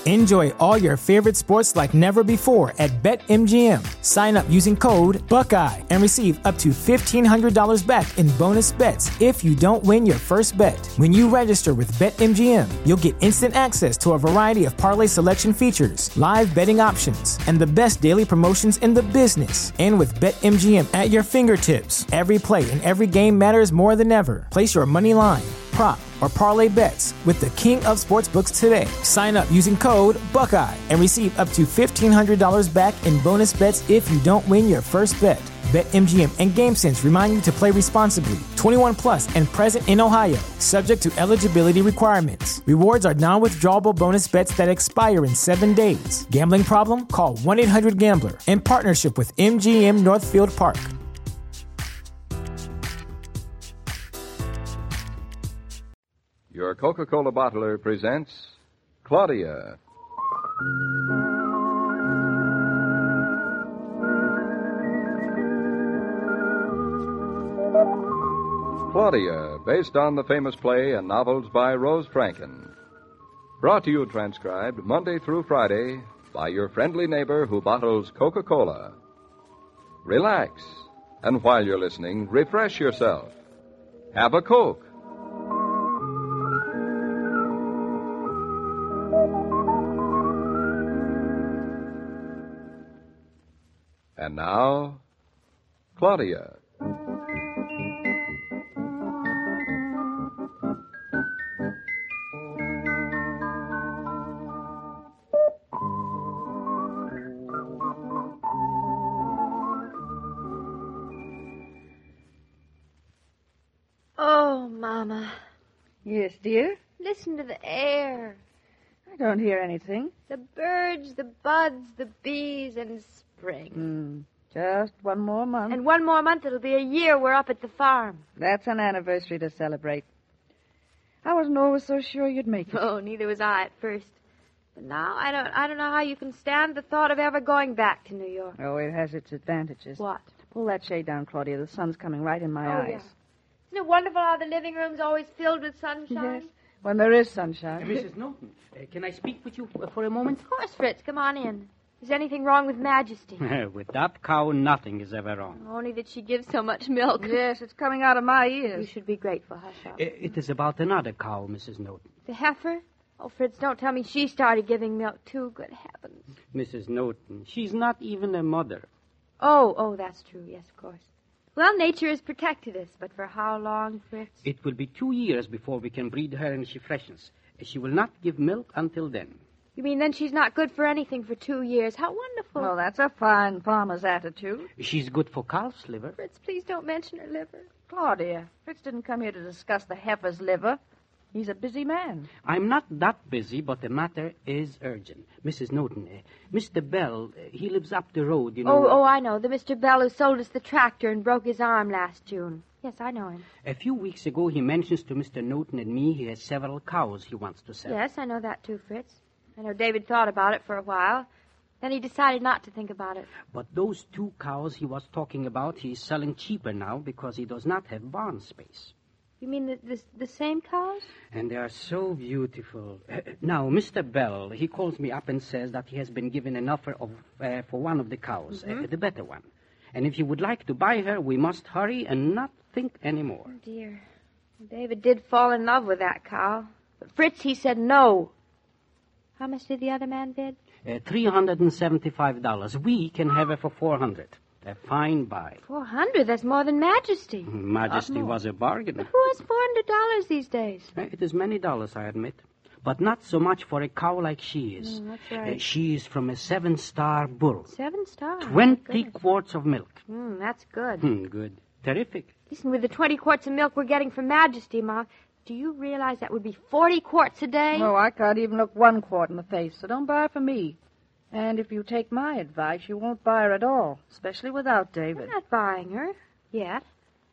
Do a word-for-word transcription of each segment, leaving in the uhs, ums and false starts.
Enjoy all your favorite sports like never before at BetMGM. Sign up using code Buckeye and receive up to fifteen hundred dollars back in bonus bets if you don't win your first bet. When you register with BetMGM, you'll get instant access to a variety of parlay selection features, live betting options, and the best daily promotions in the business. And with BetMGM at your fingertips, every play and every game matters more than ever. Place your money line, prop, or parlay bets with the king of sportsbooks today. Sign up using code Buckeye and receive up to fifteen hundred dollars back in bonus bets if you don't win your first bet. BetMGM and GameSense remind you to play responsibly. twenty-one plus and present in Ohio, subject to eligibility requirements. Rewards are non-withdrawable bonus bets that expire in seven days. Gambling problem? Call one eight hundred gambler in partnership with M G M Northfield Park. Your Coca-Cola bottler presents Claudia. Claudia, based on the famous play and novels by Rose Franken. Brought to you transcribed Monday through Friday by your friendly neighbor who bottles Coca-Cola. Relax, and while you're listening, refresh yourself. Have a Coke. And now, Claudia. Oh, Mama. Yes, dear? Listen to the air. I don't hear anything. The birds, the buds, the bees, and spring. Mm, just one more month. And one more month, it'll be a year we're up at the farm. That's an anniversary to celebrate. I wasn't always so sure you'd make it. Oh, neither was I at first. But now I don't I don't know how you can stand the thought of ever going back to New York. Oh, it has its advantages. What? Pull that shade down, Claudia. The sun's coming right in my oh, eyes. Yeah. Isn't it wonderful how the living room's always filled with sunshine? Yes, when there is sunshine. Missus Norton, uh, can I speak with you uh, for a moment? Of course, Fritz. Come on in. Is anything wrong with Majesty? With that cow, nothing is ever wrong. Only that she gives so much milk. Yes, it's coming out of my You ears. should be grateful, hush up. Uh, it is about another cow, Missus Norton. The heifer? Oh, Fritz, don't tell me she started giving milk, too. Good heavens. Missus Norton, she's not even a mother. Oh, oh, that's true. Yes, of course. Well, nature has protected us, but for how long, Fritz? It will be two years before we can breed her and she freshens. She will not give milk until then. You mean then she's not good for anything for two years? How wonderful. Well, that's a fine farmer's attitude. She's good for calf's liver. Fritz, please don't mention her liver. Claudia, Fritz didn't come here to discuss the heifer's liver. He's a busy man. I'm not that busy, but the matter is urgent. Missus Norton, uh, Mister Bell, uh, he lives up the road, you know. Oh, oh, I know. The Mister Bell who sold us the tractor and broke his arm last June. Yes, I know him. A few weeks ago, he mentions to Mister Norton and me he has several cows he wants to sell. Yes, I know that too, Fritz. I know David thought about it for a while. Then he decided not to think about it. But those two cows he was talking about, he is selling cheaper now because he does not have barn space. You mean the, the, the same cows? And they are so beautiful. Uh, now, Mister Bell, he calls me up and says that he has been given an offer of uh, for one of the cows, Mm-hmm. uh, the better one. And if you would like to buy her, we must hurry and not think anymore. Oh, dear. David did fall in love with that cow. But Fritz, he said no. How much did the other man bid? Uh, three hundred seventy-five dollars. We can have her for four hundred dollars. A fine buy. Four hundred? That's more than Majesty. Majesty was a bargain. But who has four hundred dollars these days? Uh, It is many dollars, I admit. But not so much for a cow like she is. Mm, that's right. Uh, she is from a seven-star bull. Seven stars. Twenty Goodness. quarts of milk. Mm, that's good. Hmm, good. Terrific. Listen, with the twenty quarts of milk we're getting from Majesty, Ma, do you realize that would be forty quarts a day? No, I can't even look one quart in the face, so don't buy her for me. And if you take my advice, you won't buy her at all, especially without David. I'm not buying her yet.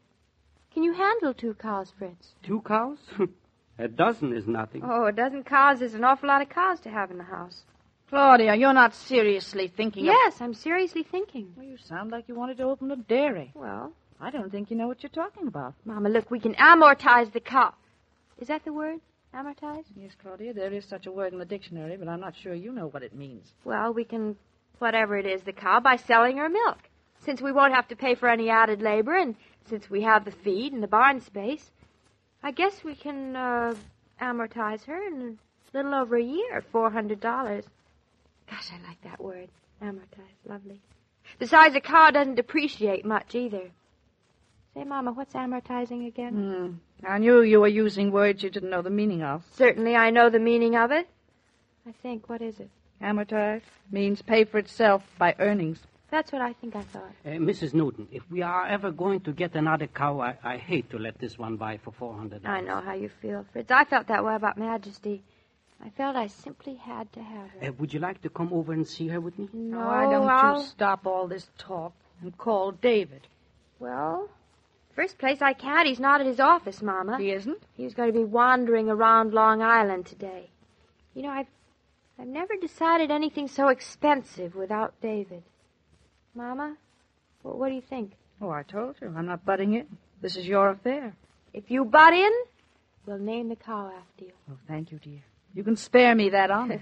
Can you handle two cows, Fritz? Two cows? A dozen is nothing. Oh, a dozen cows is an awful lot of cows to have in the house. Claudia, you're not seriously thinking of... Yes, I'm seriously thinking. Well, you sound like you wanted to open a dairy. Well, I don't think you know what you're talking about. Mama, look, we can amortize the cow. Is that the word? Amortize? Yes, Claudia, there is such a word in the dictionary, but I'm not sure you know what it means. Well, we can, whatever it is, the cow by selling her milk. Since we won't have to pay for any added labor, and since we have the feed and the barn space, I guess we can uh, amortize her in a little over a year, four hundred dollars. Gosh, I like that word, amortize. Lovely. Besides, a cow doesn't depreciate much either. Say, Mama, what's amortizing again? Hmm. I knew you were using words you didn't know the meaning of. Certainly I know the meaning of it. I think, what is it? Amortize means pay for itself by earnings. That's what I think I thought. Uh, Missus Newton, if we are ever going to get another cow, I, I hate to let this one buy for four hundred dollars. I know how you feel, Fritz. I felt that way about Majesty. I felt I simply had to have her. Uh, would you like to come over and see her with me? No, Why don't I'll... you stop all this talk and call David? Well, first place I can't. He's not at his office, Mama. He isn't? He was going to be wandering around Long Island today. You know, I've, I've never decided anything so expensive without David. Mama, what, what do you think? Oh, I told you. I'm not butting in. This is your affair. If you butt in, we'll name the cow after you. Oh, thank you, dear. You can spare me that honor.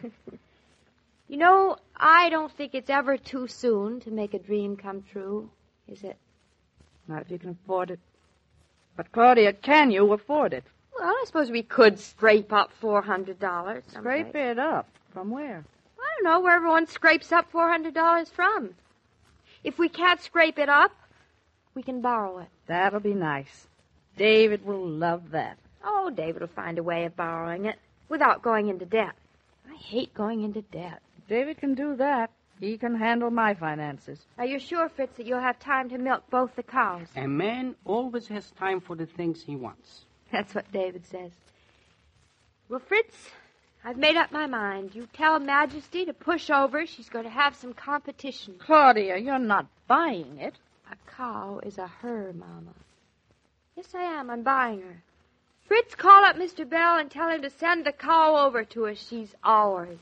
You know, I don't think it's ever too soon to make a dream come true, is it? Not if you can afford it. But, Claudia, can you afford it? Well, I suppose we could scrape up four hundred dollars. Scrape it up. From where? I don't know where everyone scrapes up four hundred dollars from. If we can't scrape it up, we can borrow it. That'll be nice. David will love that. Oh, David will find a way of borrowing it without going into debt. I hate going into debt. David can do that. He can handle my finances. Are you sure, Fritz, that you'll have time to milk both the cows? A man always has time for the things he wants. That's what David says. Well, Fritz, I've made up my mind. You tell Majesty to push over. She's going to have some competition. Claudia, you're not buying it. A cow is a her, Mama. Yes, I am. I'm buying her. Fritz, call up Mister Bell and tell him to send the cow over to us. She's ours.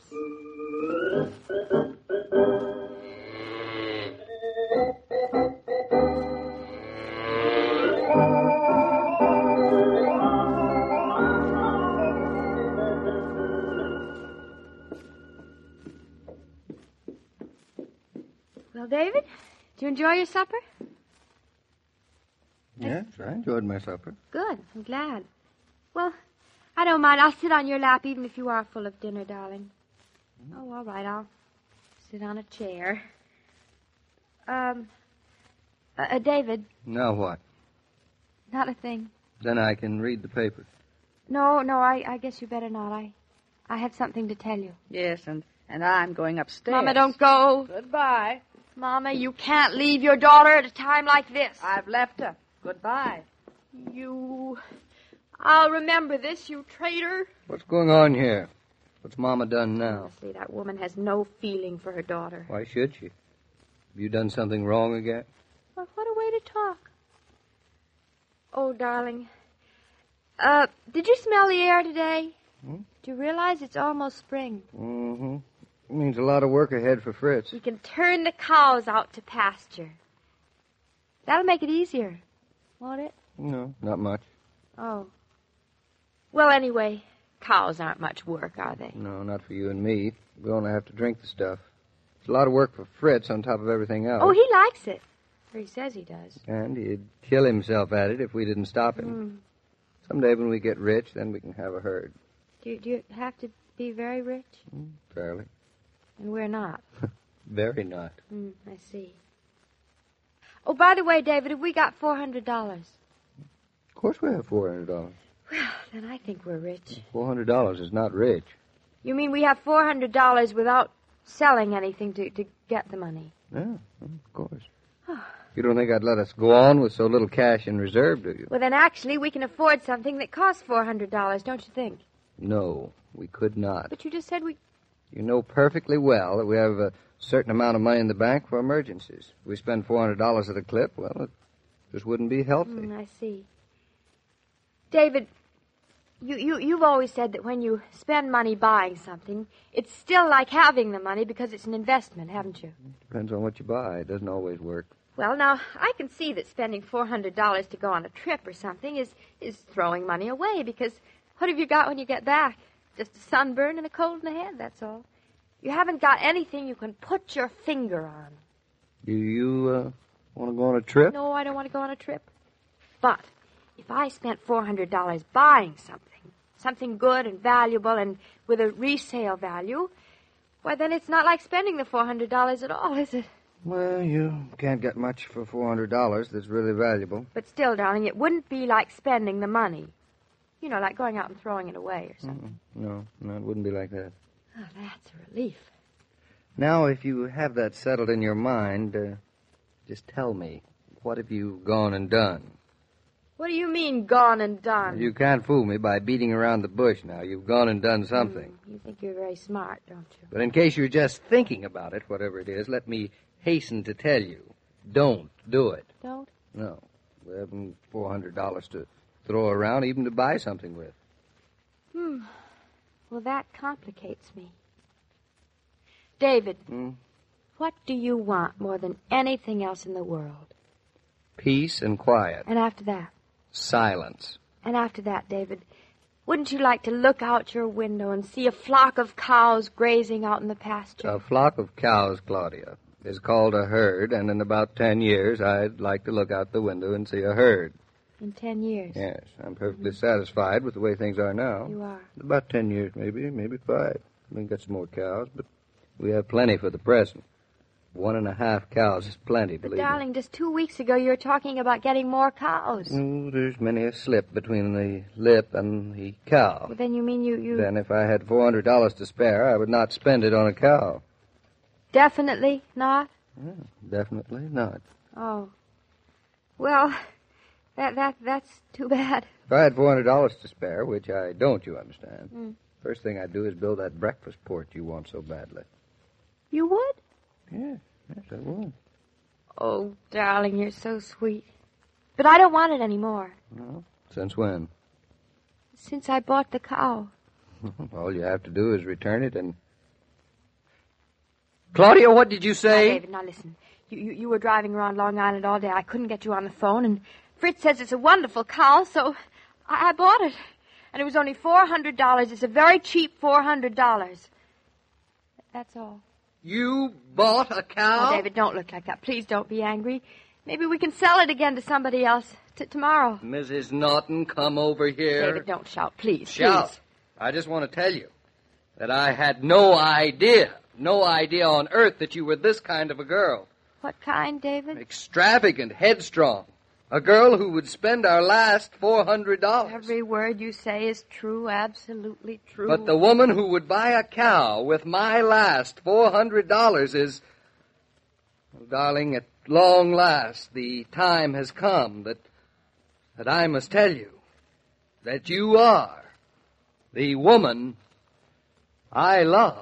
Well, David, did you enjoy your supper? Yes, I enjoyed my supper. Good. I'm glad. Well, I don't mind. I'll sit on your lap even if you are full of dinner, darling. Oh, all right. I'll sit on a chair. Um, uh, uh, David. Now what? Not a thing. Then I can read the paper. No, no, I, I guess you better not. I, I have something to tell you. Yes, and, and I'm going upstairs. Mama, don't go. Goodbye. Mama, you can't leave your daughter at a time like this. I've left her. Goodbye. You... I'll remember this, you traitor. What's going on here? What's Mama done now? Honestly, that woman has no feeling for her daughter. Why should she? Have you done something wrong again? Well, what a way to talk. Oh, darling. Uh, did you smell the air today? Hmm? Do you realize it's almost spring? Mm-hmm. It means a lot of work ahead for Fritz. We can turn the cows out to pasture. That'll make it easier, won't it? No, not much. Oh. Well, anyway, cows aren't much work, are they? No, not for you and me. We only have to drink the stuff. It's a lot of work for Fritz on top of everything else. Oh, he likes it. Or he says he does. And he'd kill himself at it if we didn't stop him. Mm. Someday when we get rich, then we can have a herd. Do you, do you have to be very rich? Mm, fairly. And we're not. Very not. Mm, I see. Oh, by the way, David, have we got four hundred dollars? Of course we have four hundred dollars. Well, then I think we're rich. four hundred dollars is not rich. You mean we have four hundred dollars without selling anything to, to get the money? Yeah, of course. You don't think I'd let us go on with so little cash in reserve, do you? Well, then actually we can afford something that costs four hundred dollars, don't you think? No, we could not. But you just said we... You know perfectly well that we have a certain amount of money in the bank for emergencies. If we spend four hundred dollars at a clip, well, it just wouldn't be healthy. Mm, I see. David, you, you, you've always said that when you spend money buying something, it's still like having the money because it's an investment, haven't you? Depends on what you buy. It doesn't always work. Well, now, I can see that spending four hundred dollars to go on a trip or something is, is throwing money away because What have you got when you get back? Just a sunburn and a cold in the head, that's all. You haven't got anything you can put your finger on. Do you uh, want to go on a trip? No, I don't want to go on a trip. But if I spent four hundred dollars buying something, something good and valuable and with a resale value, why, then it's not like spending the four hundred dollars at all, is it? Well, you can't get much for four hundred dollars that's really valuable. But still, darling, it wouldn't be like spending the money. You know, like going out and throwing it away or something. Mm-mm. No, no, it wouldn't be like that. Oh, that's a relief. Now, if you have that settled in your mind, uh, just tell me, what have you gone and done? What do you mean, gone and done? You can't fool me by beating around the bush now. You've gone and done something. Mm, you think you're very smart, don't you? But in case you're just thinking about it, whatever it is, let me hasten to tell you. Don't do it. Don't? No. We haven't four hundred dollars to throw around, even to buy something with. Hmm. Well, that complicates me. David, Hmm? what do you want more than anything else in the world? Peace and quiet. And after that? Silence. And after that, David, wouldn't you like to look out your window and see a flock of cows grazing out in the pasture? A flock of cows, Claudia, is called a herd, and in about ten years I'd like to look out the window and see a herd. In ten years? Yes, I'm perfectly satisfied with the way things are now. You are? About ten years, maybe, maybe five. We can get some more cows, but we have plenty for the present. One and a half cows is plenty, But, believe darling, me. just two weeks ago you were talking about getting more cows. Oh, there's many a slip between the lip and the cow. Well, then you mean you... you... Then if I had four hundred dollars to spare, I would not spend it on a cow. Definitely not? Yeah, definitely not. Oh. Well, that that that's too bad. If I had four hundred dollars to spare, which I don't, you understand, Mm. first thing I'd do is build that breakfast porch you want so badly. You would? Yes, yes, I would. Oh, darling, you're so sweet. But I don't want it anymore. No? Since when? Since I bought the cow. All you have to do is return it and... Claudia, what did you Now, say? David, now listen. You, you you were driving around Long Island all day. I couldn't get you on the phone, and Fritz says it's a wonderful cow, so I, I bought it. And it was only four hundred dollars. It's a very cheap four hundred dollars. That's all. You bought a cow? Oh, David, don't look like that. Please don't be angry. Maybe we can sell it again to somebody else t- tomorrow. Missus Norton, come over here. David, don't shout. Please, Shout. please. I just want to tell you that I had no idea, no idea on earth that you were this kind of a girl. What kind, David? Extravagant, headstrong. A girl who would spend our last four hundred dollars. Every word you say is true, absolutely true. But the woman who would buy a cow with my last four hundred dollars is... Well, darling, at long last, the time has come that, that I must tell you that you are the woman I love.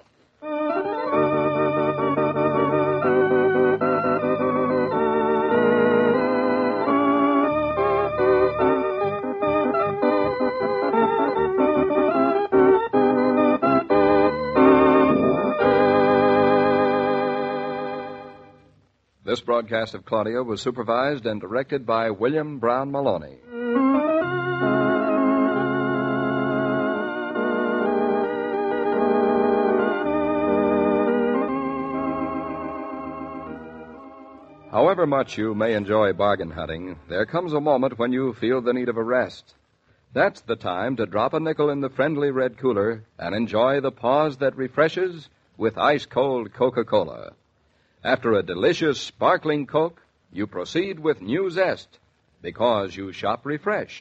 This broadcast of Claudia was supervised and directed by William Brown Maloney. However much you may enjoy bargain hunting, there comes a moment when you feel the need of a rest. That's the time to drop a nickel in the friendly red cooler and enjoy the pause that refreshes with ice-cold Coca-Cola. After a delicious, sparkling Coke, you proceed with new zest because you shop refreshed.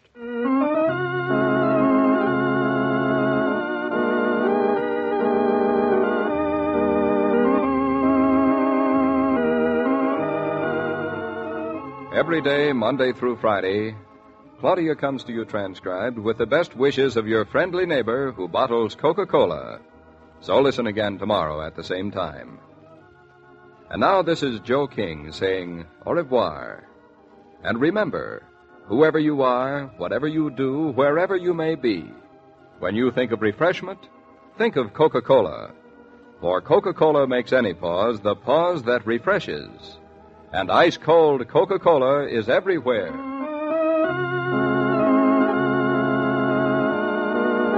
Every day, Monday through Friday, Claudia comes to you transcribed with the best wishes of your friendly neighbor who bottles Coca-Cola. So listen again tomorrow at the same time. And now this is Joe King saying au revoir. And remember, whoever you are, whatever you do, wherever you may be, when you think of refreshment, think of Coca-Cola. For Coca-Cola makes any pause the pause that refreshes. And ice-cold Coca-Cola is everywhere.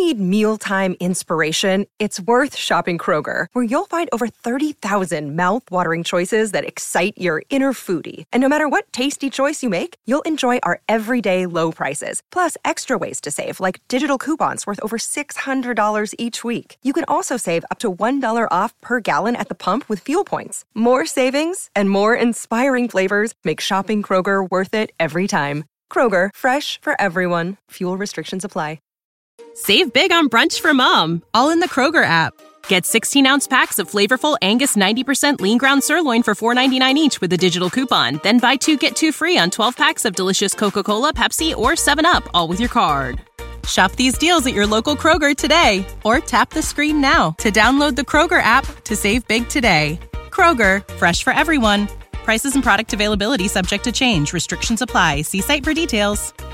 need mealtime inspiration, it's worth shopping Kroger, where you'll find over thirty thousand mouth-watering choices that excite your inner foodie. And no matter what tasty choice you make, you'll enjoy our everyday low prices, plus extra ways to save, like digital coupons worth over six hundred dollars each week. You can also save up to one dollar off per gallon at the pump with fuel points. More savings and more inspiring flavors make shopping Kroger worth it every time. Kroger, fresh for everyone. Fuel restrictions apply. Save big on brunch for mom, all in the Kroger app. Get sixteen-ounce packs of flavorful Angus ninety percent lean ground sirloin for four ninety-nine each with a digital coupon. Then buy two, get two free on twelve packs of delicious Coca-Cola, Pepsi, or seven up, all with your card. Shop these deals at your local Kroger today, or tap the screen now to download the Kroger app to save big today. Kroger, fresh for everyone. Prices and product availability subject to change. Restrictions apply. See site for details.